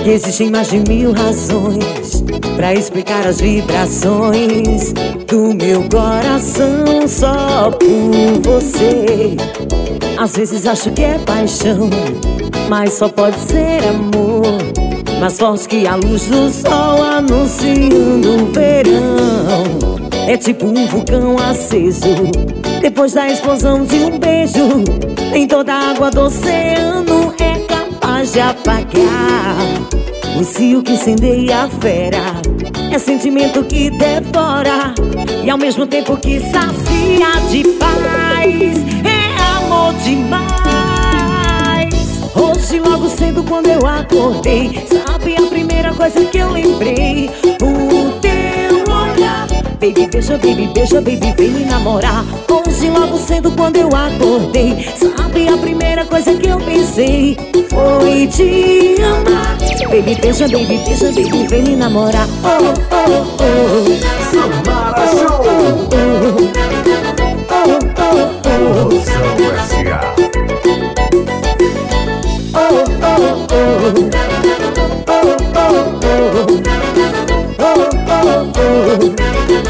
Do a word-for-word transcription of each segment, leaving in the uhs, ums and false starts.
Existem mais de mil razões pra explicar as vibrações do meu coração só por você. Às vezes acho que é paixão, mas só pode ser amor, mais forte que a luz do sol anunciando o verão. É tipo um vulcão aceso depois da explosão de um beijo. Nem toda a água do oceano é capaz de apagar o cio que incendeia a fera. É sentimento que devora e ao mesmo tempo que sacia de paz. É amor demais. Hoje logo cedo quando eu acordei, sabe a primeira coisa que eu lembrei? O teu olhar. Baby, beija, baby, beija, baby, vem me namorar. Hoje logo cedo quando eu acordei, sabe a primeira coisa que eu pensei? Foi te amar. Baby, beija, baby, beija, baby, vem me namorar. Oh, oh, oh. Samara Show. Oh, oh, oh, oh. Produção S A. Oh, oh, oh. Oh, oh, oh. Oh, oh, oh.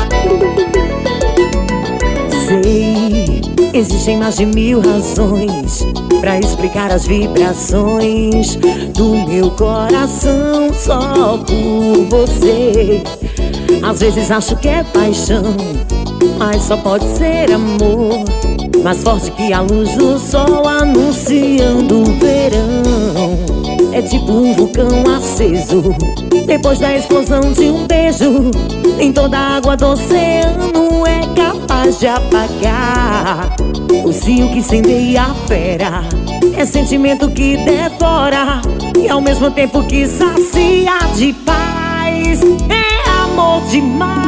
Sei, existem mais de mil razões pra explicar as vibrações do meu coração só por você. Às vezes acho que é paixão, mas só pode ser amor, mais forte que a luz do sol anunciando o verão. É tipo um vulcão aceso depois da explosão de um beijo. Nem toda a água do oceano é capaz de apagar o cio que incendeia a fera. É sentimento que devora e ao mesmo tempo que sacia de paz. É amor demais.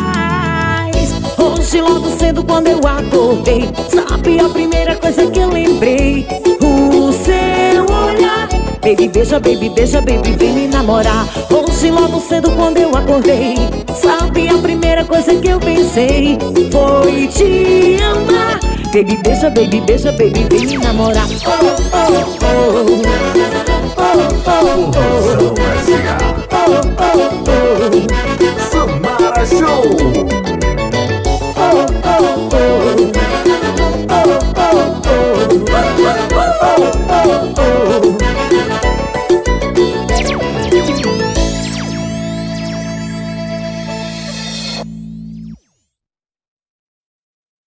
Hoje logo cedo quando eu acordei, sabe a primeira coisa que eu lembrei? O seu olhar. Baby, beija, baby, beija, baby, vem me namorar. Hoje logo cedo quando eu acordei, sabe a primeira coisa que eu pensei? Foi te amar. Baby, beija, baby, beija, baby, vem me namorar. Oh, oh, oh. Oh, oh, oh.